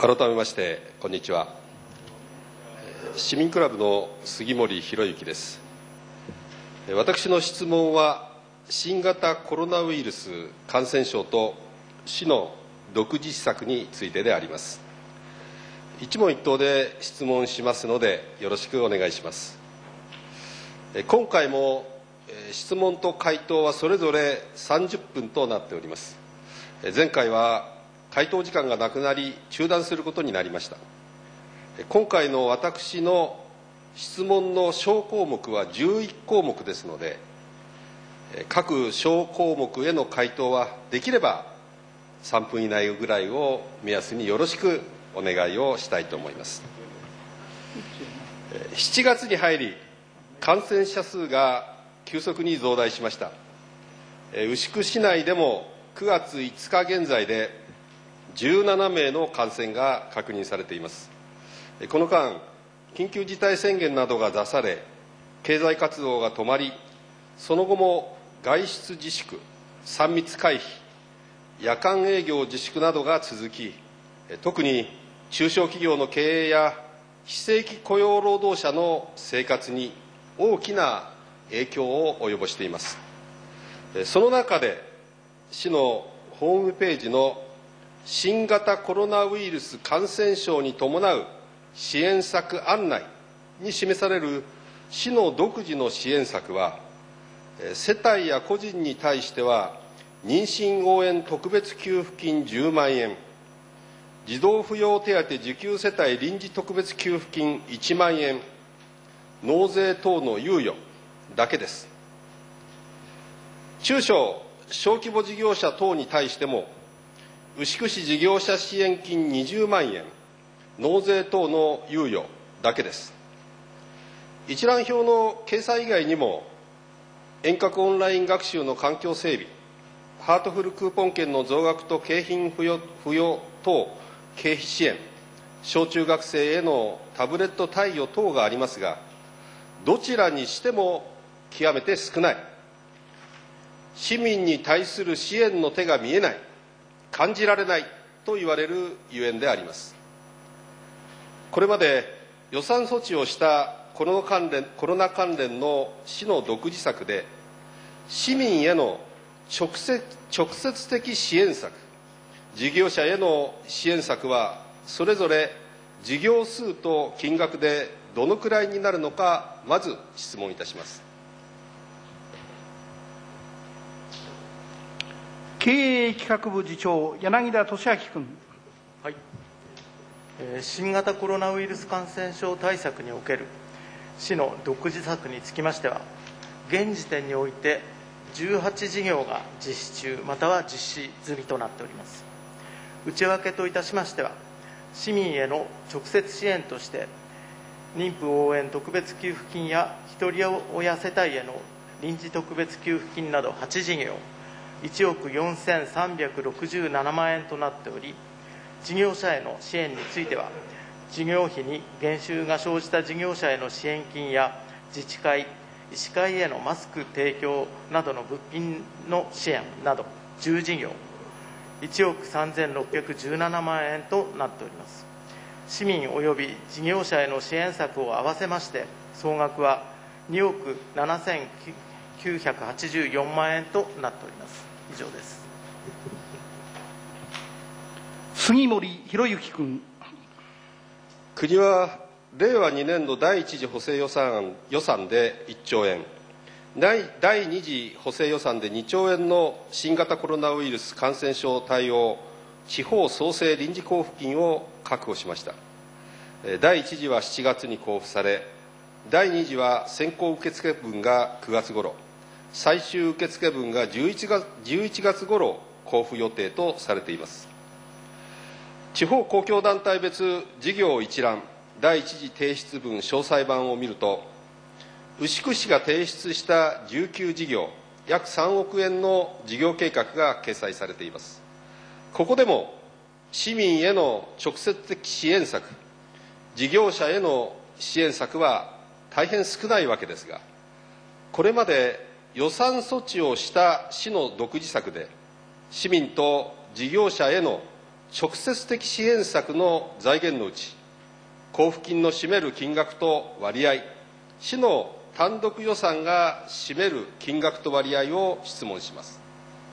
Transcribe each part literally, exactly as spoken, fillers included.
改めましてこんにちは。市民クラブの杉森博之です。私の質問は新型コロナウイルス感染症と市の独自施策についてであります。一問一答で質問しますのでよろしくお願いします。今回も質問と回答はそれぞれさんじゅっぷんとなっております。前回は回答時間がなくなり中断することになりました。今回の私の質問の小項目はじゅういちこうもくですので、各小項目への回答はできればさんぷん以内ぐらいを目安によろしくお願いをしたいと思います。しちがつに入り感染者数が急速に増大しました。牛久市内でもくがついつか現在でじゅうななめいの感染が確認されています。この間、緊急事態宣言などが出され、経済活動が止まり、その後も外出自粛、さん密回避、夜間営業自粛などが続き、特に中小企業の経営や非正規雇用労働者の生活に大きな影響を及ぼしています。その中で、市のホームページの新型コロナウイルス感染症に伴う支援策案内に示される市の独自の支援策は、世帯や個人に対しては妊娠応援特別給付金じゅうまんえん、児童扶養手当受給世帯臨時特別給付金いちまんえん、納税等の猶予だけです。中小・小規模事業者等に対しても、牛久市事業者支援金にじゅうまんえん、納税等の猶予だけです。一覧表の掲載以外にも、遠隔オンライン学習の環境整備、ハートフルクーポン券の増額と景品付与付与等経費支援、小中学生へのタブレット貸与等がありますが、どちらにしても極めて少ない。市民に対する支援の手が見えない、感じられないと言われるゆえんであります。これまで予算措置をしたコロナ関連、コロナ関連の市の独自策で、市民への直接、直接的支援策、事業者への支援策は、それぞれ事業数と金額でどのくらいになるのか、まず質問いたします。 経営企画部次長、柳田俊明君。 はい、えー、新型コロナウイルス感染症対策における市の独自策につきましては、現時点においてじゅうはちじぎょうが実施中、または実施済みとなっております。内訳といたしましては、市民への直接支援として、妊婦応援特別給付金やひとり親世帯への臨時特別給付金などはちじぎょう、いちおくよんせんさんびゃくろくじゅうななまんえんとなっており、事業者への支援については、事業費に減収が生じた事業者への支援金や自治会、医師会へのマスク提供などの物品の支援などじゅうじぎょう、いちおくさんぜんろっぴゃくじゅうななまんえんとなっております。市民及び事業者への支援策を合わせまして、総額はにおくななせんきゅうひゃくはちじゅうよんまんえんとなっております。以上です。 杉森博之君。 国はれいわにねんどだいいち次補正予算予算でいっちょうえん、だいに次補正予算でにちょうえんの新型コロナウイルス感染症対応地方創生臨時交付金を確保しました。だいいち次はしちがつに交付され、だいに次は先行受付分がくがつごろ、最終受付分がじゅういちがつごろ交付予定とされています。地方公共団体別事業一覧だいいち次提出分詳細版を見ると、牛久市が提出したじゅうきゅうじぎょう、約さんおくえんの事業計画が掲載されています。ここでも市民への直接的支援策、事業者への支援策は大変少ないわけですが、これまで予算措置をした市の独自策で、市民と事業者への直接的支援策の財源のうち、交付金の占める金額と割合、市の単独予算が占める金額と割合を質問します。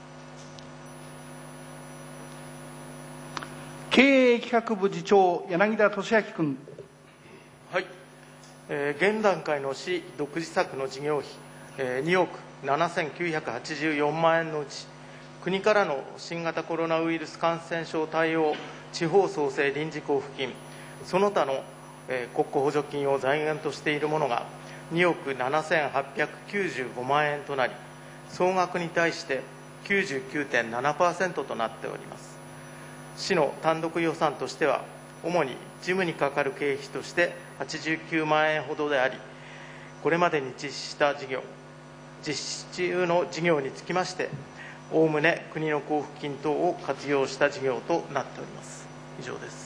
経営企画部次長、柳田俊明君。 はい、えー、現段階の市独自策の事業費、えー、におくななせんきゅうひゃくはちじゅうよんまん円のうち、国からの新型コロナウイルス感染症対応地方創生臨時交付金、その他の、えー、国庫補助金を財源としているものがにおくななせんはっぴゃくきゅうじゅうごまん円となり、総額に対して きゅうじゅうきゅうてんななパーセント となっております。市の単独予算としては、主に事務にかかる経費としてはちじゅうきゅうまん円ほどであり、これまでに実施した事業、実施中の事業につきまして、おおむね国の交付金等を活用した事業となっております。以上です。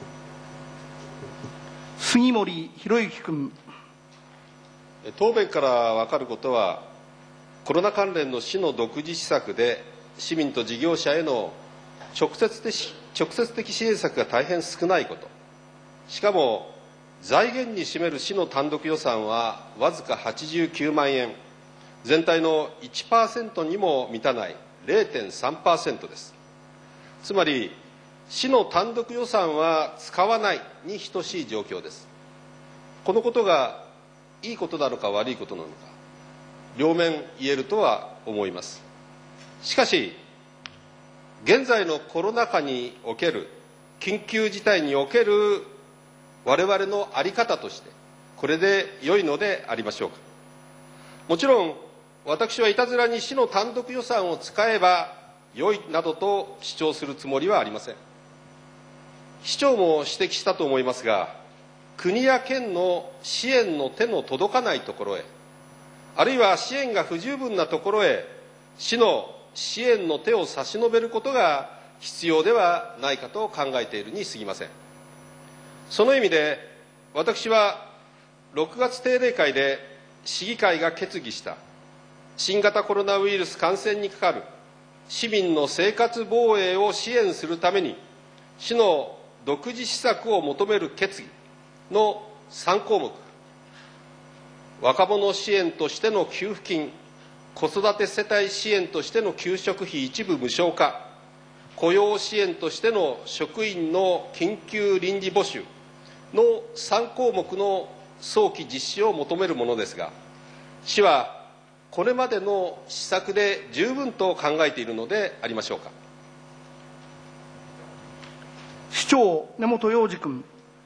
杉森博之君。 答弁から分かることは、コロナ関連の市の独自施策で市民と事業者への直接的、直接的支援策が大変少ないこと、しかも財源に占める市の単独予算はわずかはちじゅうきゅうまん円、全体の いちパーセント にも満たない れいてんさんパーセント です。つまり市の単独予算は使わないに等しい状況です。このことがいいことなのか悪いことなのか、両面言えるとは思います。しかし現在のコロナ禍における、緊急事態における我々の在り方として、これで良いのでありましょうか。もちろん私はいたずらに市の単独予算を使えば良いなどと主張するつもりはありません。市長も指摘したと思いますが、国や県の支援の手の届かないところへ、あるいは支援が不十分なところへ、市の支援の手を差し伸べることが必要ではないかと考えているに過ぎません。その意味で、私はろくがつ定例会で市議会が決議した新型コロナウイルス感染にかかる市民の生活防衛を支援するために、市の独自施策を求める決議のさんこうもく、若者支援としての給付金、子育て世帯支援としての給食費一部無償化、雇用支援としての職員の緊急臨時募集のさんこうもくの早期実施を求めるものですが、市はこれまでの施策で十分と考えているのでありましょうか。 市長、根本洋二君。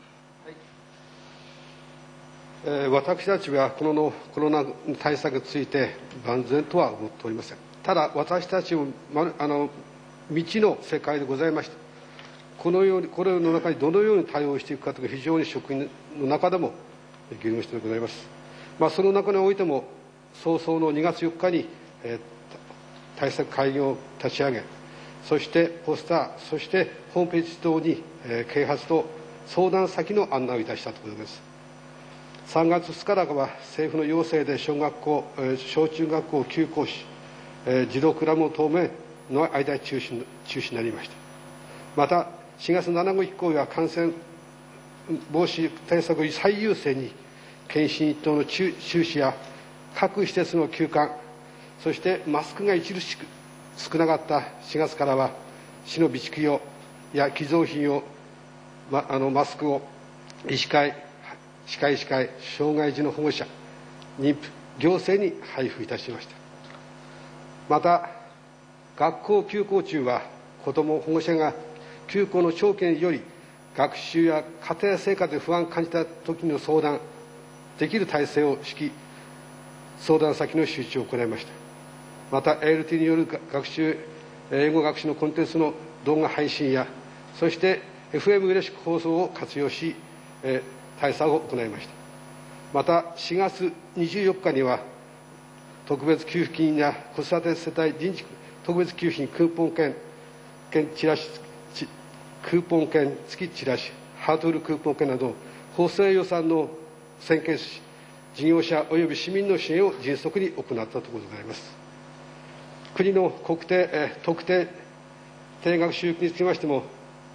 私たちはこのコロナ対策について万全とは思っておりません。ただ私たちもあの未知の世界でございまして、このようにこれの中にどのように対応していくかという非常に職員の中でも議論してございます。まあ、その中においても早々のにがつよっかに、えー、対策会議を立ち上げ、そしてポスター、そしてホームページ等に、えー、啓発と相談先の案内をいたしたところです。さんがつふつかからは政府の要請で小学校、小中学校を休校し、児童クラブの当面の間中止、中止になりました。またしがつしちにち以降は感染防止対策を最優先に検診等の中止や各施設の休館、そしてマスクが著しく少なかったしがつからは市の備蓄用や寄贈品を、ま、あのマスクを医師会、歯科医師会、障害児の保護者、妊婦、行政に配布いたしました。また学校休校中は子ども保護者が休校の長期により学習や家庭生活で不安を感じた時の相談できる体制を敷き、相談先の周知を行いました。また エーエルティー による学習、英語学習のコンテンツの動画配信や、そして エフエム ウレシック放送を活用し、えー対策を行いました。またしがつにじゅうよっかには特別給付金や子育て世帯臨時特別給付金クーポン券券チラシクーポン券付きチラシハートフルクーポン券など補正予算の専決し、事業者及び市民の支援を迅速に行ったところでございます。国の国定、え特定定額収益につきましても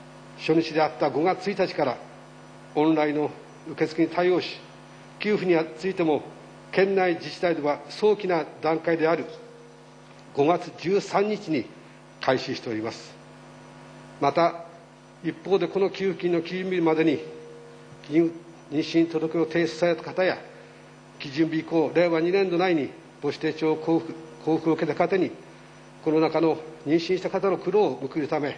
初日であったごがつついたちからオンラインの受付に対応し、給付についても県内自治体では早期な段階であるごがつじゅうさんにちに開始しております。また一方で、この給付金の期限日までに妊娠届を提出された方や、基準日以降れいわにねんど内に母子手帳交付交付を受けた方に、コロナ禍の妊娠した方の苦労を報いるため、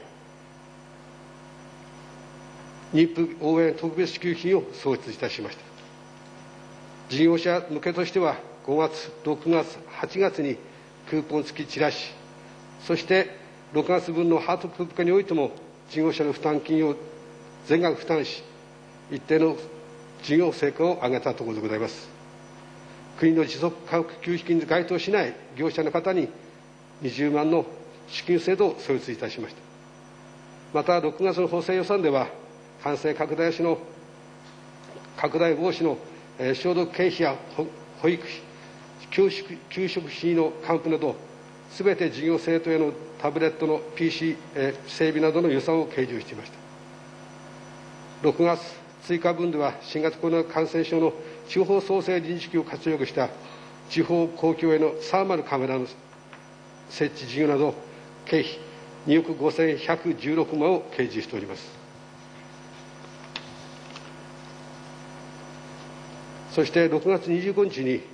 妊婦応援特別支給金を創設いたしました。事業者向けとしては、ごがつ、ろくがつ、はちがつにクーポン付きチラシ、そしてろくがつぶんのハートクーポン化においても、事業者の負担金を全額負担し、一定の事業成果を上げたところでございます。国の持続化給付金に該当しない業者の方ににじゅうまんの支給制度を創立いたしました。またろくがつの補正予算では、感染拡大の拡大防止の消毒経費や保育費、給食給食費の還付など、すべて事業生徒へのタブレットの ピーシー 整備などの予算を計上していました。ろくがつ追加分では、新型コロナ感染症の地方創生臨時機を活用した地方公共へのサーマルカメラの設置事業など、経費におくごせんひゃくじゅうろくまんを計上しております。そしてろくがつにじゅうごにちに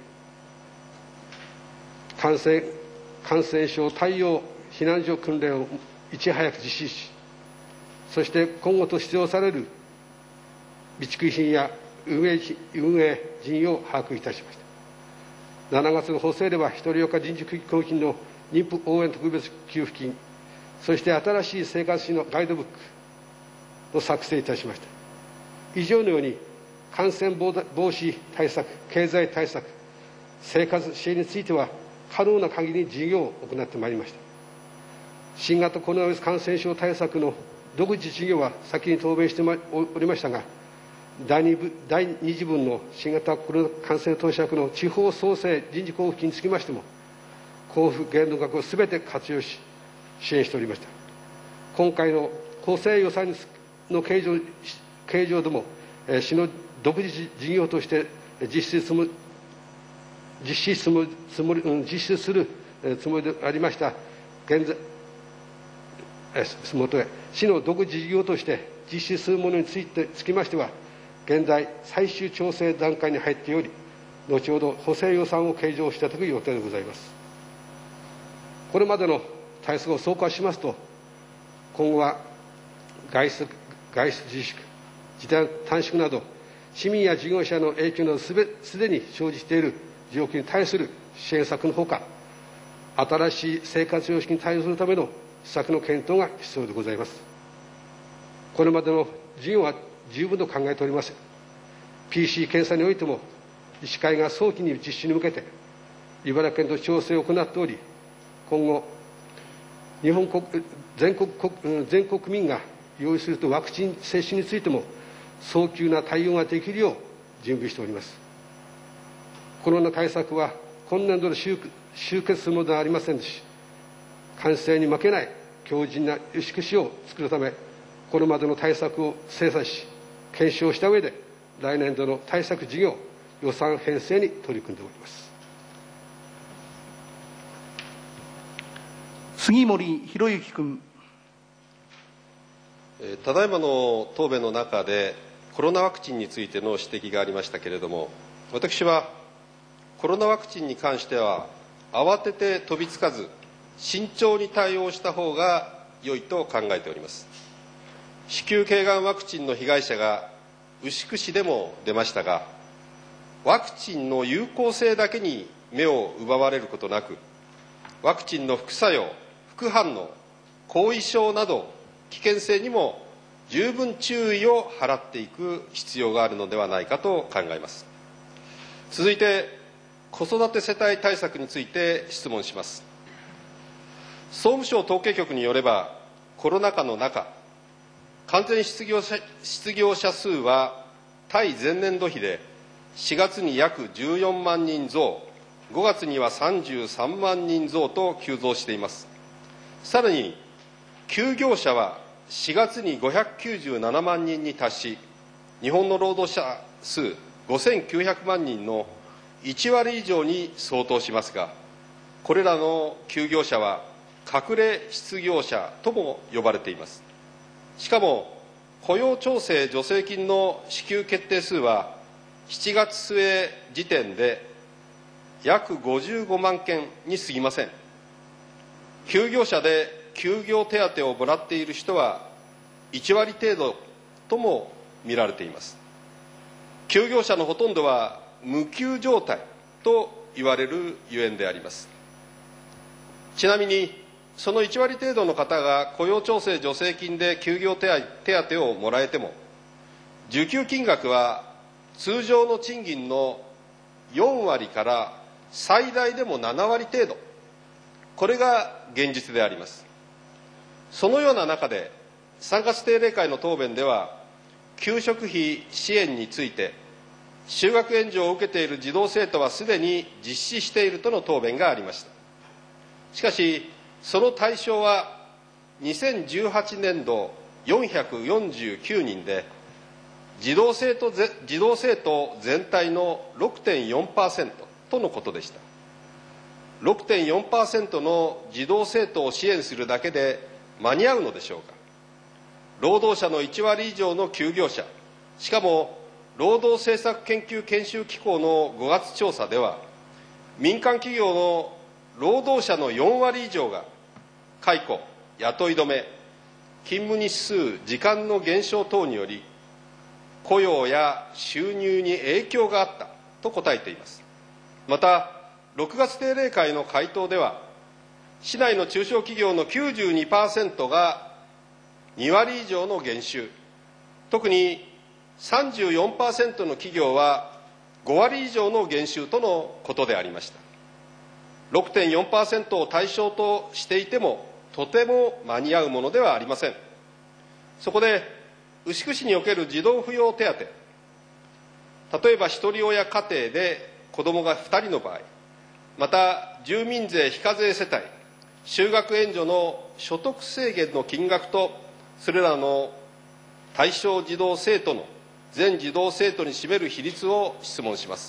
感染感染症対応避難所訓練をいち早く実施し、そして今後と必要される備蓄品や運営運営人員を把握いたしました。しちがつの補正では、ひとりよか臨時交付金の妊婦応援特別給付金、そして新しい生活費のガイドブックを作成いたしました。以上のように、感染防止対策、経済対策、生活支援については、可能な限りに事業を行ってまいりました。新型コロナウイルス感染症対策の独自事業は先に答弁しておりましたが、第 2, 部第二次分の新型コロナ感染当事者の地方創生臨時交付金につきましても、交付限度額をすべて活用し、支援しておりました。今回の補正予算の計上計上でも、市の独自事業として実施する実施するつもり、実施するつもりでありました現在すみません市の独自事業として実施するものについてつきましては、現在最終調整段階に入っており、後ほど補正予算を計上していただく予定でございます。これまでの対策を総括しますと、今後は外出外出自粛、時短短縮など、市民や事業者の影響などすべすでに生じている状況に対する支援策のほか、新しい生活様式に対応するための施策の検討が必要でございます。これまでの事業は十分と考えておりません。ピーシー 検査においても、医師会が早期に実施に向けて茨城県と調整を行っており、今後日本国全国国全国民が用意するとワクチン接種についても早急な対応ができるよう準備しております。コロナ対策は今年度で終結するものではありませんし、感染に負けない強靭な萎縮市を作るため、これまでの対策を精査し検証した上で、来年度の対策事業予算編成に取り組んでおります。 杉森博之君。 ただいまの答弁の中でコロナワクチンについての指摘がありましたけれども、私はコロナワクチンに関しては慌てて飛びつかず慎重に対応した方が良いと考えております。子宮頸がんワクチンの被害者が牛久市でも出ましたが、ワクチンの有効性だけに目を奪われることなく、ワクチンの副作用、副反応、後遺症など危険性にも十分注意を払っていく必要があるのではないかと考えます。続いて子育て世帯対策について質問します。総務省統計局によれば、コロナ禍の中、完全失業者、失業者数は対前年度比でしがつに約じゅうよんまんにん増、ごがつにはさんじゅうさんまんにん増と急増しています。さらに休業者はしがつにごひゃくきゅうじゅうななまんにんに達し、日本の労働者数ごせんきゅうひゃくまんにんのいちわり以上に相当しますが、これらの休業者は隠れ失業者とも呼ばれています。しかも雇用調整助成金の支給決定数はしちがつ末時点で約ごじゅうごまんけんに過ぎません。休業者で休業手当をもらっている人はいちわり程度とも見られています。休業者のほとんどは無給状態と言われるゆえんであります。ちなみにそのいちわり程度の方が雇用調整助成金で休業手当をもらえても、受給金額は通常の賃金のよんわりから最大でもななわり程度、これが現実であります。そのような中でさんがつ定例会の答弁では、給食費支援について就学援助を受けている児童生徒はすでに実施しているとの答弁がありました。しかしその対象はにせんじゅうはちねんどよんひゃくよんじゅうきゅうにんで、児童生徒ぜ児童生徒全体の ろくてんよんパーセント とのことでした。 ろくてんよんパーセント の児童生徒を支援するだけで間に合うのでしょうか。労働者のいちわり以上の休業者、しかも労働政策研究研修機構のごがつ調査では、民間企業の労働者のよんわり以上が解雇、雇い止め、勤務日数、時間の減少等により雇用や収入に影響があったと答えています。またろくがつ定例会の回答では、市内の中小企業の きゅうじゅうにパーセント がにわり以上の減収、特に さんじゅうよんパーセント の企業はごわり以上の減収とのことでありました。 ろくてんよんパーセント を対象としていてもとても間に合うものではありません。そこで牛久市における児童扶養手当、例えば一人親家庭で子どもがふたりの場合、また住民税非課税世帯、就学援助の所得制限の金額とそれらの対象児童生徒の全児童生徒に占める比率を質問します。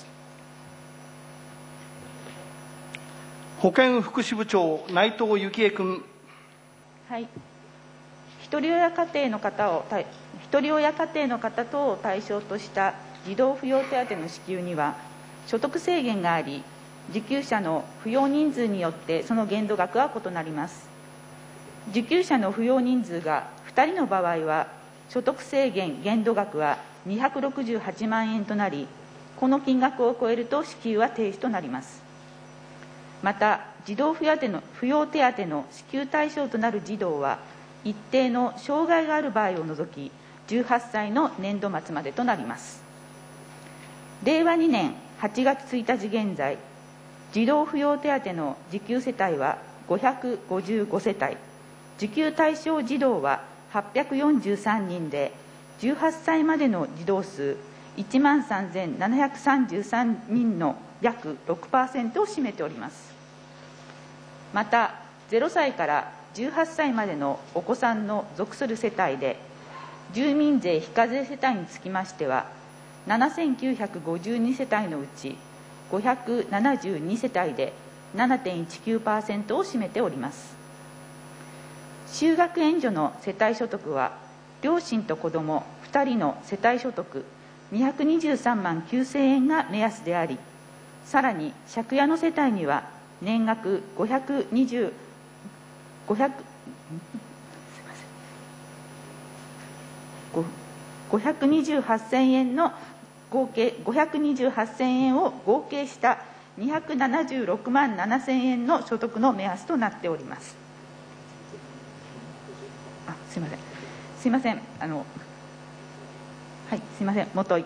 保健福祉部長、内藤幸恵君。 はい。ひとり親家庭の方を、ひとり親家庭の方等を対象とした児童扶養手当の支給には、所得制限があり、受給者の扶養人数によってその限度額は異なります。受給者の扶養人数がふたりの場合は、所得制限限度額はにひゃくろくじゅうはちまんえんとなり、この金額を超えると支給は停止となります。また、児童扶養手の扶養手当の支給対象となる児童は、一定の障害がある場合を除き、じゅうはっさいの年度末までとなります。れいわにねんはちがつついたち現在、児童扶養手当の受給世帯はごひゃくごじゅうごせたい、受給対象児童ははっぴゃくよんじゅうさんにんで、じゅうはっさいまでの児童数いちまんさんぜんななひゃくさんじゅうさんにんの約 ろくパーセント を占めております。また、ゼロさいからじゅうはっさいまでのお子さんの属する世帯で、住民税非課税世帯につきましては、ななせんきゅうひゃくごじゅうにせたいのうち、ごひゃくななじゅうにせたいで ななてんいちきゅうパーセント を占めております。就学援助の世帯所得は、両親と子どもふたりの世帯所得にひゃくにじゅうさんまんきゅうせんえんが目安であり、さらに借家の世帯には年額ごひゃくにじゅう、ごひゃく、すみません、ごひゃくにじゅうはっせんえんの合計ごひゃくにじゅうはっせんえんを合計したにひゃくななじゅうろくまんななせんえんの所得の目安となっております。あ、すみません。すみません。あの、はい、すみません。もとい。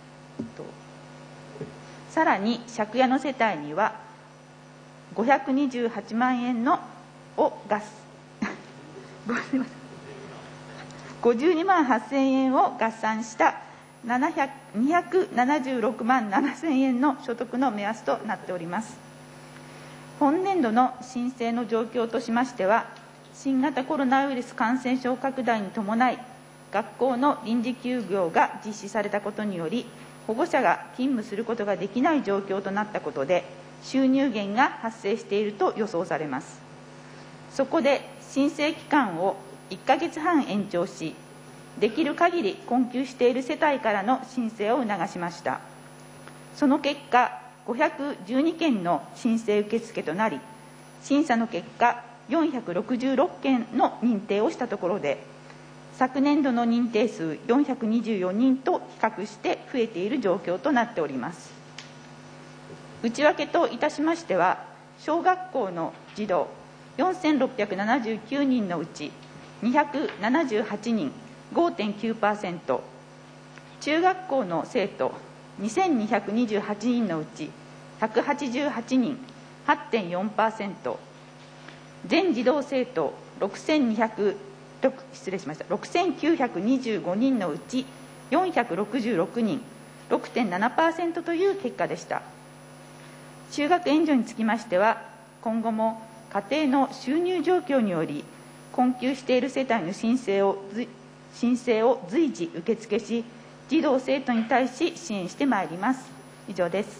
さらに借家の世帯にはごひゃくにじゅうはちまんえんのを合ごすみませんごじゅうにまんはっせんえんを合算したにひゃくななじゅうろくまんななせんえんの所得の目安となっております。本年度の申請の状況としましては、 新型コロナウイルス感染症拡大に伴い、学校の臨時休業が実施されたことにより、保護者が勤務することができない状況となったことで、収入減が発生していると予想されます。そこで申請期間をいっかげつはん延長し、できる限り困窮している世帯からの申請を促しました。その結果、ごひゃくじゅうにけんの申請受付となり、審査の結果、よんひゃくろくじゅうろっけんの認定をしたところで、昨年度の認定数よんひゃくにじゅうよにんと比較して増えている状況となっております。内訳といたしましては、小学校の児童よんせんろっぴゃくななじゅうきゅうにんのうちにひゃくななじゅうはちにん、ごてんきゅうパーセント、中学校の生徒にせんにひゃくにじゅうはちにんのうちひゃくはちじゅうはちにん、はちてんよんパーセント、全児童生徒ろくせんにひゃく失礼しましたろくせんきゅうひゃくにじゅうごにんのうちよんひゃくろくじゅうろくにん、ろくてんななパーセント という結果でした。就学援助につきましては、今後も家庭の収入状況により困窮している世帯の申請を申請を随時受付し、児童生徒に対し支援してまいります。以上です。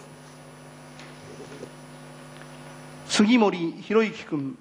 杉森博之君。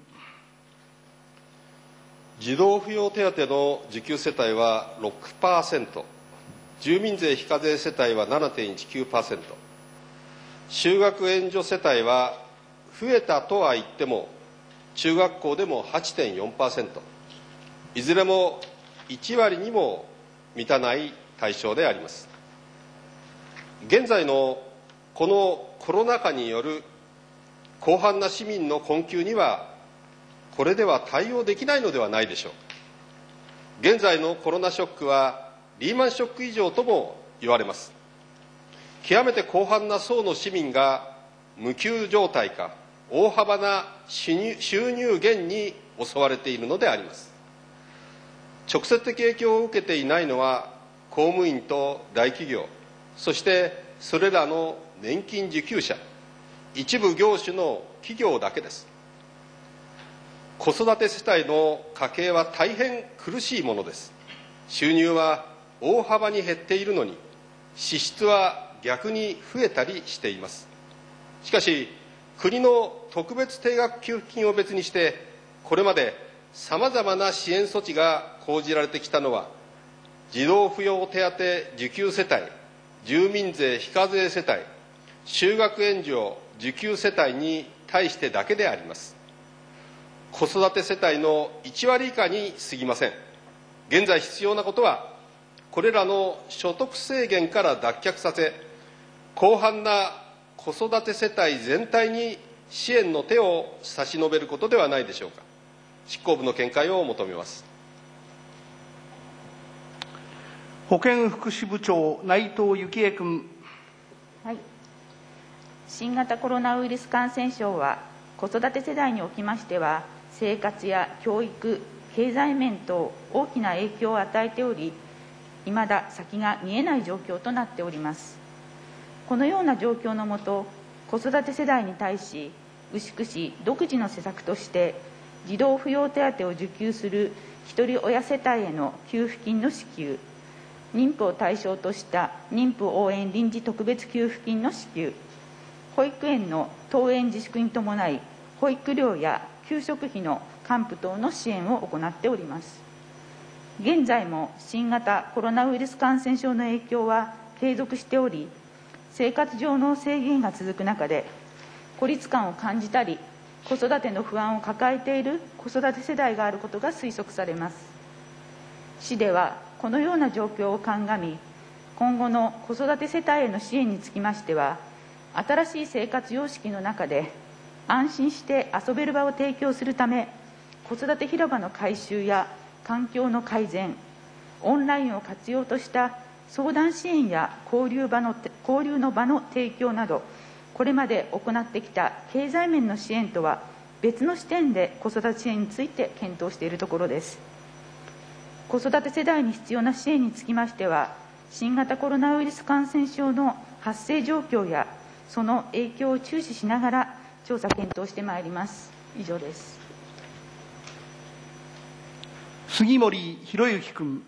児童扶養手当の受給世帯は ろくパーセント、住民税非課税世帯は ななてんいちきゅうパーセント、就学援助世帯は増えたとは言っても中学校でも はちてんよんパーセント、いずれもいちわりにも満たない対象であります。現在のこのコロナ禍による広範な市民の困窮にはこれでは対応できないのではないでしょう。現在のコロナショックはリーマンショック以上とも言われます。極めて広範な層の市民が無給状態か大幅な収入減に襲われているのであります。直接的影響を受けていないのは公務員と大企業、そしてそれらの年金受給者、一部業種の企業だけです。子育て世帯の家計は大変苦しいものです。収入は大幅に減っているのに支出は逆に増えたりしています。しかし国の特別定額給付金を別にしてこれまでさまざまな支援措置が講じられてきたのは児童扶養手当受給世帯、住民税非課税世帯、就学援助受給世帯に対してだけであります。子育て世帯のいちわり以下に過ぎません。現在必要なことはこれらの所得制限から脱却させ、広範な子育て世帯全体に支援の手を差し伸べることではないでしょうか。執行部の見解を求めます。 保健福祉部長、内藤幸恵君。 はい。新型コロナウイルス感染症は子育て世代におきましては生活や教育、経済面等大きな影響を与えており、いまだ先が見えない状況となっております。このような状況のもと、子育て世代に対し牛久市独自の施策として児童扶養手当を受給するひとり親世帯への給付金の支給、妊婦を対象とした妊婦応援臨時特別給付金の支給、保育園の登園自粛に伴い保育料や給食費の還付等の支援を行っております。現在も新型コロナウイルス感染症の影響は継続しており、生活上の制限が続く中で孤立感を感じたり子育ての不安を抱えている子育て世代があることが推測されます。市ではこのような状況を鑑み、今後の子育て世帯への支援につきましては、新しい生活様式の中で安心して遊べる場を提供するため、子育て広場の改修や環境の改善、オンラインを活用とした相談支援や交流場の交流の場の提供など、これまで行ってきた経済面の支援とは別の視点で子育て支援について検討しているところです。子育て世代に必要な支援につきましては、新型コロナウイルス感染症の発生状況やその影響を注視しながら調査検討してまいります。以上です。 杉森博之君。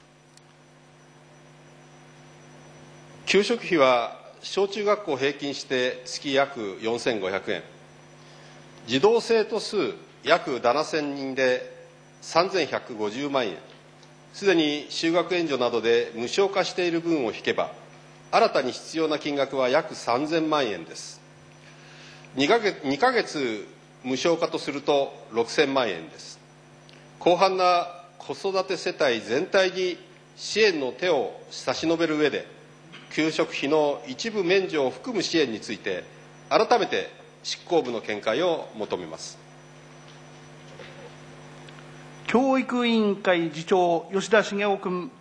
給食費は小中学校平均して月約よんせんごひゃくえん、児童生徒数約ななせんにんでさんぜんひゃくごじゅうまんえん、すでに就学援助などで無償化している分を引けば、新たに必要な金額は約さんぜんまんえんです。にかげつ無償化とするとろくせんまんえんです。広範な子育て世帯全体に支援の手を差し伸べる上で、給食費の一部免除を含む支援について、改めて執行部の見解を求めます。 教育委員会次長、吉田茂雄君。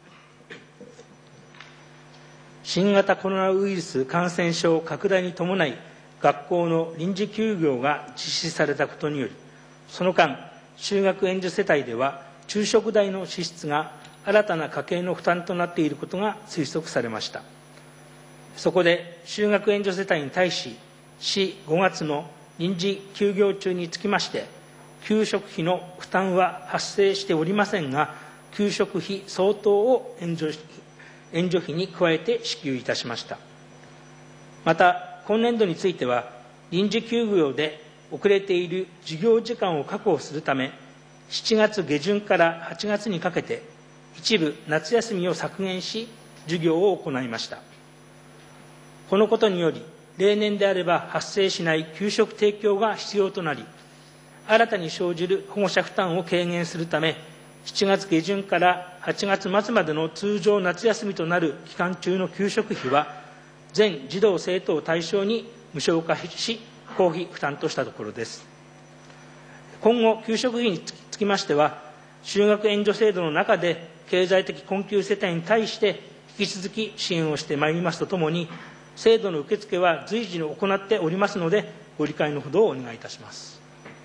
新型コロナウイルス感染症拡大に伴い、学校の臨時休業が実施されたことにより、その間、就学援助世帯では、昼食代の支出が新たな家計の負担となっていることが推測されました。そこで、就学援助世帯に対し、市ごがつの臨時休業中につきまして、給食費の負担は発生しておりませんが、給食費相当を援助援助費に加えて支給いたしました。また、今年度については、臨時休業で遅れている授業時間を確保するため、しちがつげじゅんからはちがつにかけて、一部夏休みを削減し、授業を行いました。このことにより、例年であれば発生しない給食提供が必要となり、新たに生じる保護者負担を軽減するため、しちがつげじゅんからはちがつまつまでの通常夏休みとなる期間中の給食費は、全児童生徒を対象に無償化し、公費負担としたところです。今後、給食費につきましては、就学援助制度の中で経済的困窮世帯に対して引き続き支援をしてまいりますとともに、制度の受付は随時に行っておりますので、ご理解のほどをお願いいたします。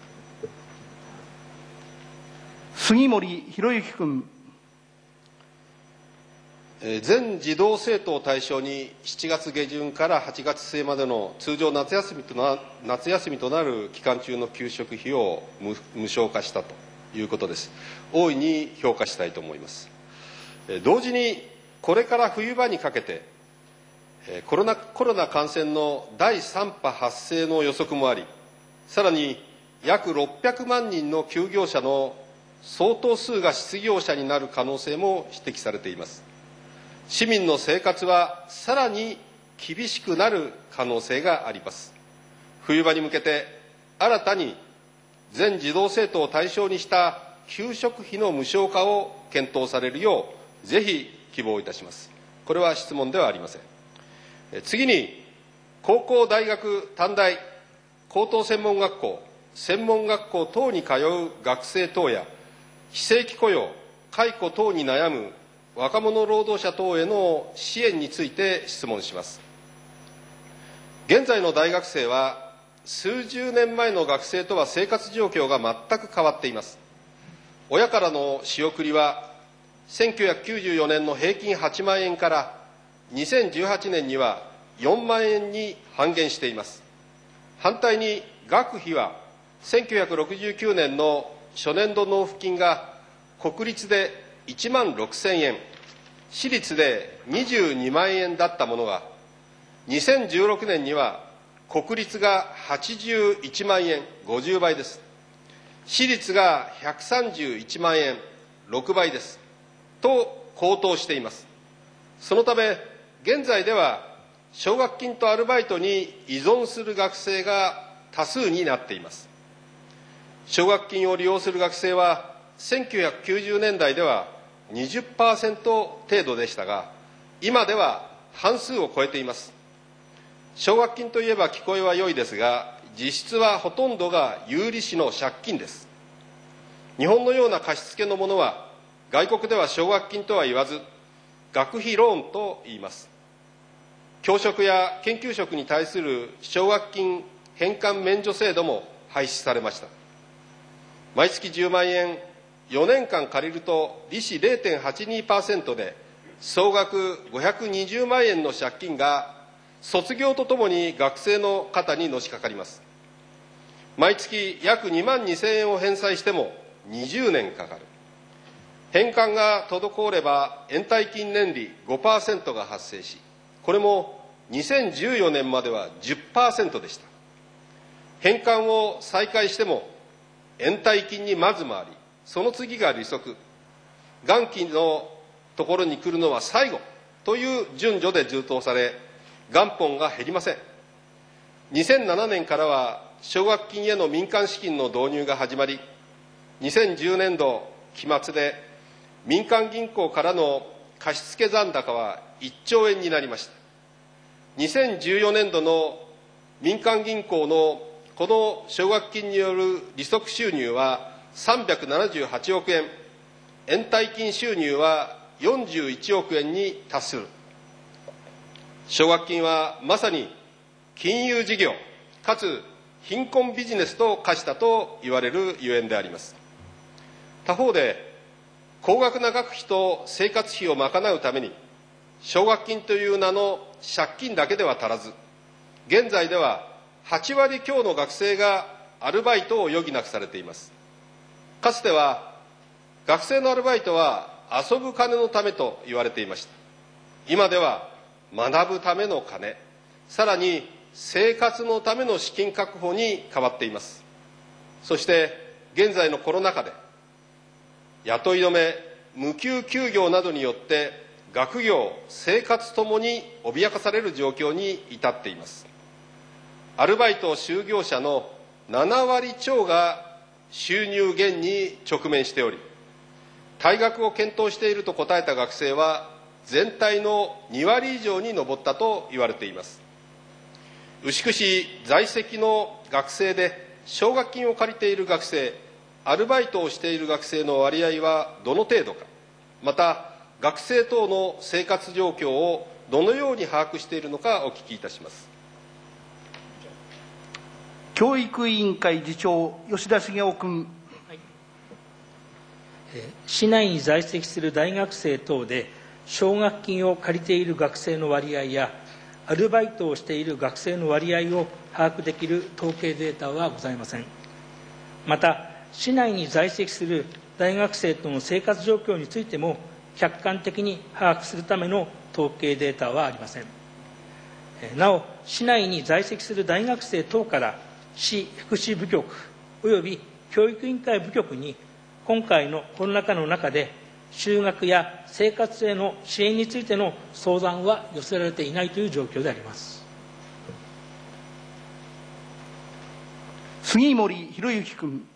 杉森博之君。 全児童生徒を対象にしちがつげじゅんからはちがつせいまでの通常夏休みとな夏休みとなる期間中の給食費を 無, 無償化したということです。大いに評価したいと思います。同時にこれから冬場にかけてコロナ、コロナ感染のだいさん波発生の予測もあり、さらに約ろっぴゃくまんにんの休業者の相当数が失業者になる可能性も指摘されています。市民の生活はさらに厳しくなる可能性があります。冬場に向けて新たに全児童生徒を対象にした給食費の無償化を検討されるようぜひ希望いたします。これは質問ではありません。次に、高校、大学、短大、高等専門学校、専門学校等に通う学生等や、非正規雇用、解雇等に悩む若者労働者等への支援について質問します。現在の大学生は、数十年前の学生とは生活状況が全く変わっています。親からの仕送りは、せんきゅうひゃくきゅうじゅうよねんの平均はちまんえんから、にせんじゅうはちねんにはよんまんえんに半減しています。反対に学費はせんきゅうひゃくろくじゅうきゅうねんの初年度納付金が国立でいちまんろくせんえん、私立でにじゅうにまんえんだったものが、にせんじゅうろくねんには国立がはちじゅういちまんえん、ごじゅうばいです。私立がひゃくさんじゅういちまんえん、ろくばいです。と高騰しています。そのため、現在では奨学金とアルバイトに依存する学生が多数になっています。奨学金を利用する学生はせんきゅうひゃくきゅうじゅうねんだいでは にじゅっパーセント 程度でしたが、今では半数を超えています。奨学金といえば聞こえは良いですが、実質はほとんどが有利子の借金です。日本のような貸し付けのものは外国では奨学金とは言わず、学費ローンと言います。教職や研究職に対する奨学金返還免除制度も廃止されました。毎月じゅうまんえん、よねんかん借りると利子 れいてんはちにパーセント で総額ごひゃくにじゅうまんえんの借金が卒業とともに学生の肩にのしかかります。毎月約にまんにせんえんを返済してもにじゅうねんかかる。 返還が滞れば延滞金年利 ごパーセント が発生し、これもにせんじゅうよねんまでは じゅっパーセント でした。返還を再開しても延滞金にまず回り、その次が利息、元金のところに来るのは最後という順序で充当され、元本が減りません。にせんななねんからは奨学金への民間資金の導入が始まり、にせんじゅうねんど期末で民間銀行からの貸付残高はいっちょうえんになりました。にせんじゅうよねんどの民間銀行のこの奨学金による利息収入はさんびゃくななじゅうはちおくえん、延滞金収入はよんじゅういちおくえんに達する。奨学金はまさに金融事業かつ貧困ビジネスと化したと言われるゆえんであります。他方で高額な学費と生活費を賄うために奨学金という名の借金だけでは足らず、現在でははちわり強の学生がアルバイトを余儀なくされています。かつては学生のアルバイトは遊ぶ金のためと言われていました。今では学ぶための金、さらに生活のための資金確保に変わっています。そして現在のコロナ禍で雇い止め、無給休業などによって学業、生活ともに脅かされる状況に至っています。アルバイト就業者のななわりちょうが収入減に直面しており、退学を検討していると答えた学生は全体のにわり以上に上ったと言われています。牛久市在籍の学生で奨学金を借りている学生、アルバイトをしている学生の割合はどの程度か、また学生等の生活状況をどのように把握しているのかお聞きいたします。 教育委員会次長、吉田茂雄君。 はい、市内に在籍する大学生等で奨学金を借りている学生の割合やアルバイトをしている学生の割合を把握できる統計データはございません。また市内に在籍する大学生との生活状況についても客観的に把握するための統計データはありません。なお、市内に在籍する大学生等から市福祉部局および教育委員会部局に今回のコロナ禍の中で就学や生活への支援についての相談は寄せられていないという状況であります。 杉森博之君。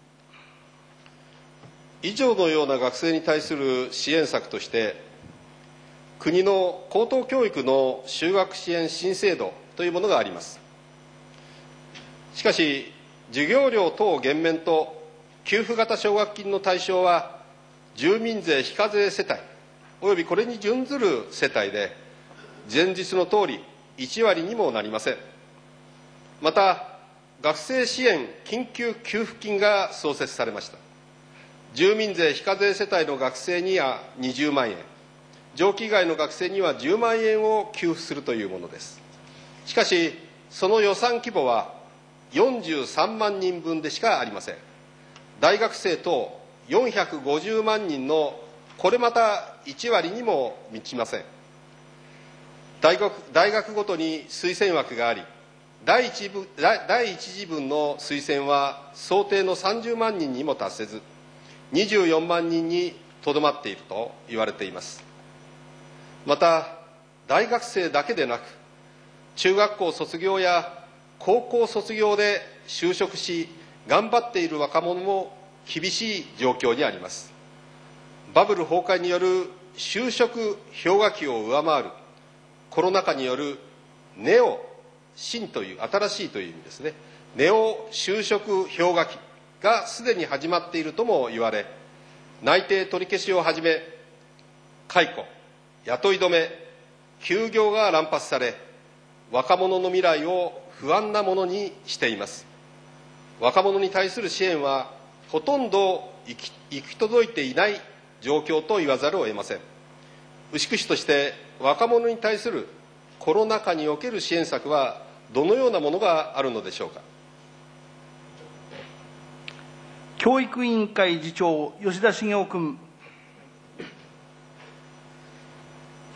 以上のような学生に対する支援策として、国の高等教育の就学支援新制度というものがあります。しかし、授業料等減免と給付型奨学金の対象は、住民税非課税世帯およびこれに準ずる世帯で、前日のとおりいちわりにもなりません。また、学生支援緊急給付金が創設されました。住民税非課税世帯の学生にはにじゅうまんえん、上記以外の学生にはじゅうまんえんを給付するというものです。しかし、その予算規模はよんじゅうさんまんにんぶんでしかありません。大学生等よんひゃくごじゅうまんにんのこれまたいちわりにも満ちません。大学、大学ごとに推薦枠があり、第一部、第一次分の推薦は想定のさんじゅうまんにんにも達せず、にじゅうよんまんにんにとどまっていると言われています。また、大学生だけでなく、中学校卒業や高校卒業で就職し、頑張っている若者も厳しい状況にあります。バブル崩壊による就職氷河期を上回るコロナ禍によるネオ新という新しいという意味ですね、ネオ就職氷河期がすでに始まっているとも言われ、内定取り消しをはじめ解雇、雇い止め、休業が乱発され、若者の未来を不安なものにしています。若者に対する支援はほとんど行き、行き届いていない状況と言わざるを得ません。牛久市として若者に対するコロナ禍における支援策はどのようなものがあるのでしょうか。 教育委員会次長、吉田茂雄君。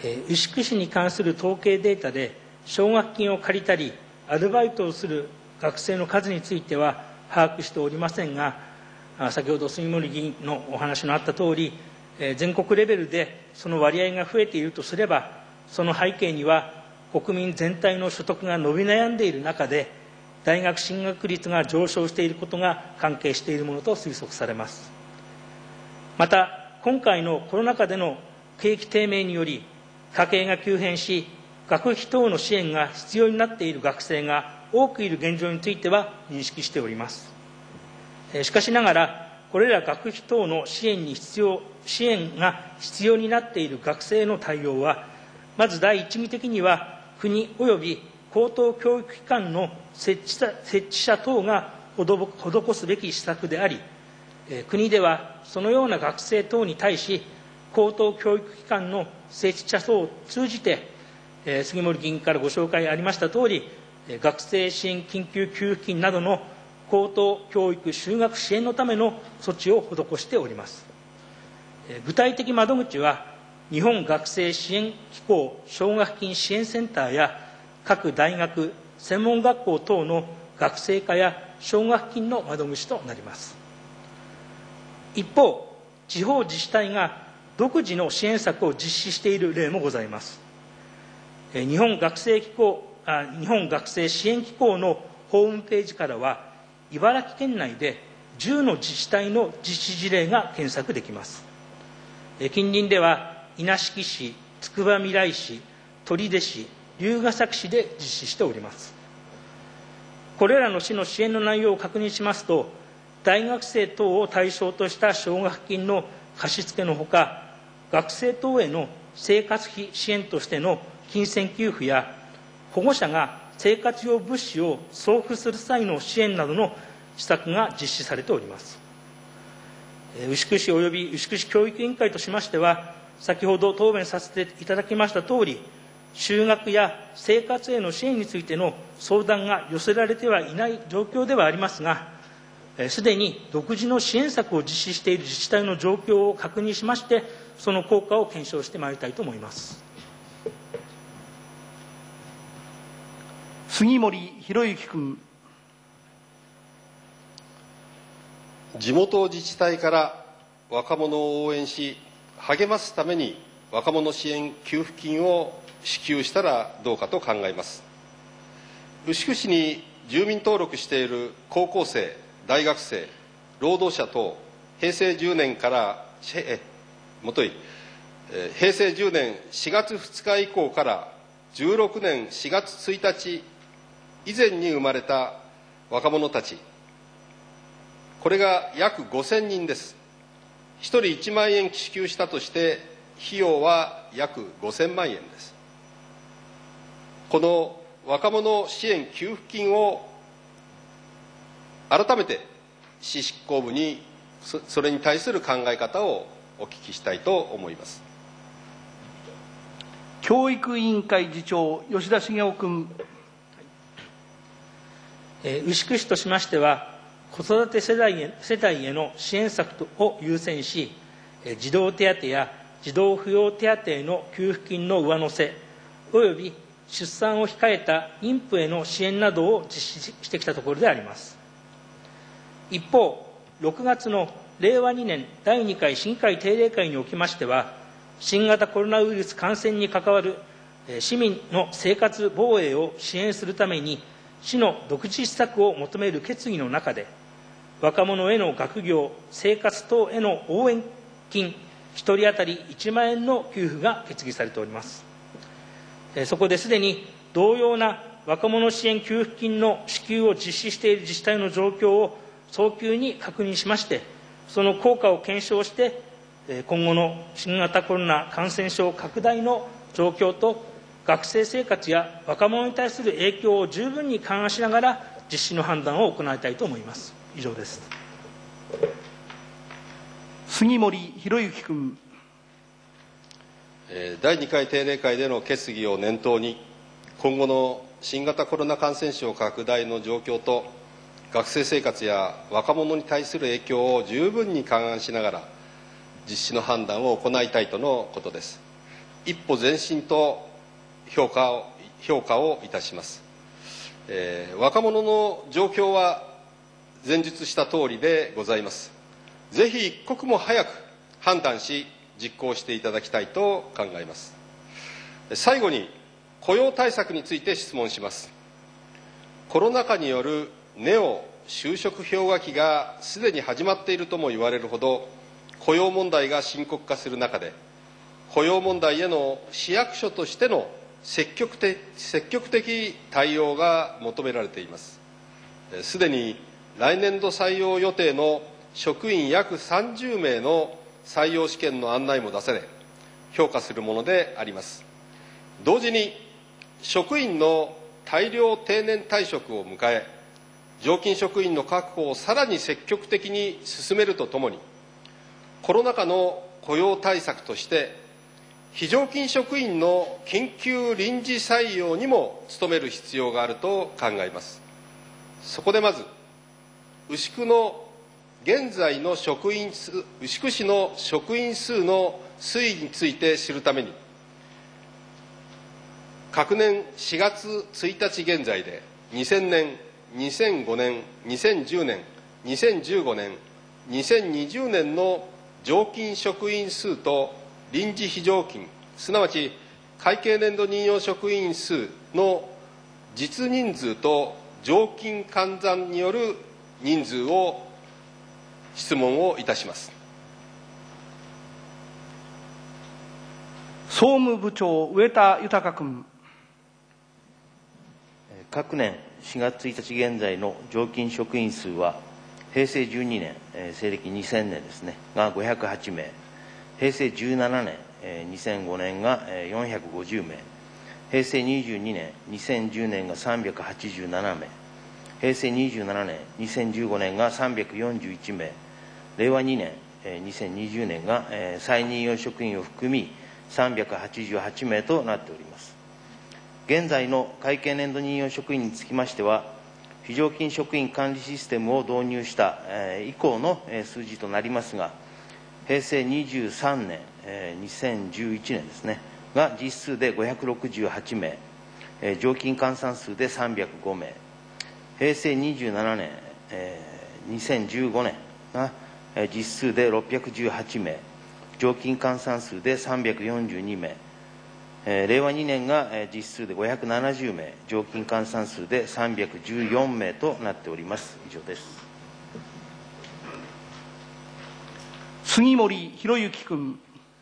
牛久市に関する統計データで奨学金を借りたりアルバイトをする学生の数については把握しておりませんが、先ほど杉森議員のお話のあったとおり、全国レベルでその割合が増えているとすれば、その背景には国民全体の所得が伸び悩んでいる中で大学進学率が上昇していることが関係しているものと推測されます。また今回のコロナ禍での景気低迷により家計が急変し、学費等の支援が必要になっている学生が多くいる現状については認識しております。しかしながら、これら学費等の支援に必要、支援が必要になっている学生の対応は、まず第一義的には、国及び高等教育機関の設置者、設置者等が施すべき施策であり、国ではそのような学生等に対し、高等教育機関の設置者等を通じて、杉森議員からご紹介ありましたとおり、学生支援緊急給付金などの高等教育就学支援のための措置を施しております。具体的窓口は、日本学生支援機構奨学金支援センターや各大学、専門学校等の学生課や奨学金の窓口となります。一方、地方自治体が独自の支援策を実施している例もございます。日本学生機構、あ、日本学生支援機構のホームページからは、茨城県内でじゅうの自治体の実施事例が検索できます。近隣では、稲敷市、つくばみらい市、取手市、龍ケ崎市で実施しております。これらの市の支援の内容を確認しますと、大学生等を対象とした奨学金の貸付のほか、学生等への生活費支援としての金銭給付や、保護者が生活用物資を送付する際の支援などの施策が実施されております。牛久市及び牛久市教育委員会としましては、先ほど答弁させていただきましたとおり、就学や生活への支援についての相談が寄せられてはいない状況ではありますが、すでに独自の支援策を実施している自治体の状況を確認しまして、その効果を検証してまいりたいと思います。 杉森博之君。 地元自治体から若者を応援し、励ますために若者支援給付金を支給したらどうかと考えます。牛久市に住民登録している高校生、大学生、労働者等、平成じゅうねんから、え、もとい、平成じゅうねんしがつふつか以降からじゅうろくねんしがつついたち以前に生まれた若者たち、これが約ごせんにんです。ひとりいちまんえん支給したとして、費用は約ごせんまんえんです。この若者支援給付金を改めて市執行部にそれに対する考え方をお聞きしたいと思います。 教育委員会次長、吉田茂雄君。 牛久市としましては、子育て世代へ、世帯への支援策を優先し、児童手当や児童扶養手当への給付金の上乗せ、および出産を控えた妊婦への支援などを実施してきたところであります。一方、ろくがつのれいわにねんだいにかい市議会定例会におきましては、新型コロナウイルス感染に関わる市民の生活防衛を支援するために、市の独自施策を求める決議の中で、若者への学業、生活等への応援金、ひとり当たりいちまんえんの給付が決議されております。そこですでに同様な若者支援給付金の支給を実施している自治体の状況を早急に確認しまして、その効果を検証して、今後の新型コロナ感染症拡大の状況と、学生生活や若者に対する影響を十分に勘案しながら、実施の判断を行いたいと思います。以上です。 杉森博之君。 だいにかい定例会での決議を念頭に、今後の新型コロナ感染症拡大の状況と、学生生活や若者に対する影響を十分に勘案しながら、実施の判断を行いたいとのことです。 一歩前進と評価を評価をいたします。えー、若者の状況は前述した通りでございます。ぜひ一刻も早く判断し実行していただきたいと考えます。最後に雇用対策について質問します。コロナ禍によるネオ就職氷河期がすでに始まっているとも言われるほど雇用問題が深刻化する中で、雇用問題への市役所としての積極的、積極的対応が求められています。すでに来年度採用予定の職員約さんじゅうめいの採用試験の案内も出され、評価するものであります。同時に職員の大量定年退職を迎え、常勤職員の確保をさらに積極的に進めるとともに、コロナ禍の雇用対策として非常勤職員の緊急臨時採用にも努める必要があると考えます。そこでまず牛久の現在の職員数牛久市の職員数の推移について知るために、隔年しがつついたち現在でにせんねん、にせんごねん、にせんじゅうねん、にせんじゅうごねん、にせんにじゅうねんの常勤職員数と臨時非常勤、すなわち会計年度任用職員数の実人数と常勤換算による人数を質問をいたします。 総務部長、上田豊君。 各年しがつついたち現在の常勤職員数は、平成じゅうにねん、えー、西暦にせんねんですね、がごひゃくはちめい、平成じゅうななねん、えー、にせんごねんが、えー、よんひゃくごじゅうめい、平成にじゅうにねん、にせんじゅうねんがさんびゃくはちじゅうななめい、平成にじゅうななねん、にせんじゅうごねんがさんびゃくよんじゅういちめい、れいわにねん、えー、にせんにじゅうねんが、えー、再任用職員を含みさんびゃくはちじゅうはちめいとなっております。現在の会計年度任用職員につきましては、非常勤職員管理システムを導入した、えー、以降の、えー、数字となりますが、平成にじゅうさんねん、えー、にせんじゅういちねんですね、が実数でごひゃくろくじゅうはちめい、えー、常勤換算数でさんびゃくごめい、平成にじゅうななねん、えー、にせんじゅうごねんが、えー、実数でろっぴゃくじゅうはちめい、常勤換算数でさんびゃくよんじゅうにめい、えー、れいわにねんが、えー、実数でごひゃくななじゅうめい、常勤換算数でさんびゃくじゅうよんめいとなっております。以上です。 杉森博之君。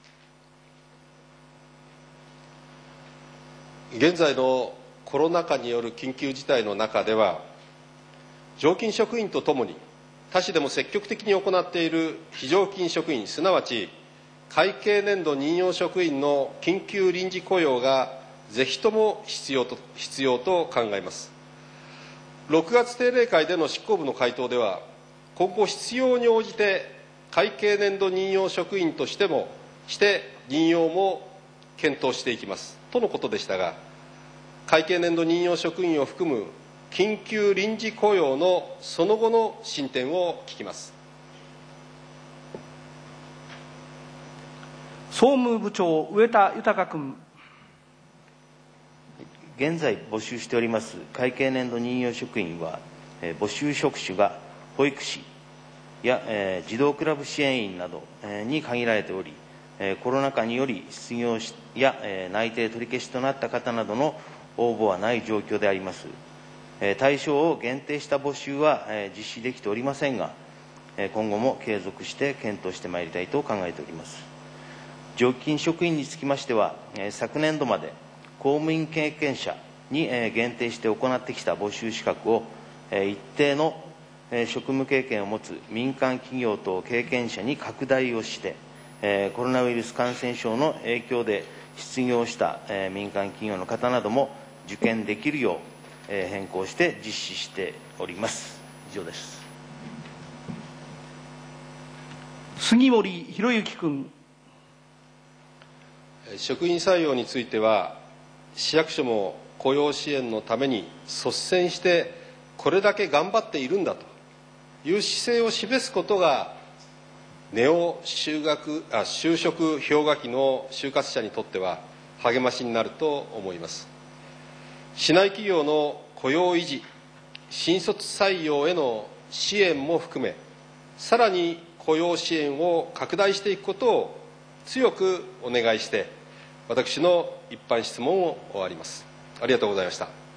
現在のコロナ禍による緊急事態の中では、常勤職員とともに他市でも積極的に行っている非常勤職員、すなわち会計年度任用職員の緊急臨時雇用がぜひとも必要と、必要と考えます。ろくがつ定例会での執行部の回答では、今後必要に応じて会計年度任用職員としてもして任用も検討していきますとのことでしたが、会計年度任用職員を含む緊急臨時雇用のその後の進展を聞きます。 総務部長、上田豊君。 現在募集しております会計年度任用職員は、えー、募集職種が保育士や、えー、児童クラブ支援員など、えー、に限られており、えー、コロナ禍により失業しや、えー、内定取り消しとなった方などの応募はない状況であります。えー、対象を限定した募集は、えー、実施できておりませんが、えー、今後も継続して検討してまいりたいと考えております。常勤職員につきましては、えー、昨年度まで公務員経験者に、えー、限定して行ってきた募集資格を、えー、一定の、えー、職務経験を持つ民間企業等経験者に拡大をして、えー、コロナウイルス感染症の影響で失業した、えー、民間企業の方なども受験できるよう、えー、変更して実施しております。以上です。 杉森博之君。 職員採用については、市役所も雇用支援のために率先してこれだけ頑張っているんだという姿勢を示すことがネオ就学あ就職氷河期の就活者にとっては励ましになると思います。市内企業の雇用維持、新卒採用への支援も含め、さらに雇用支援を拡大していくことを強くお願いして、私の一般質問を終わります。ありがとうございました。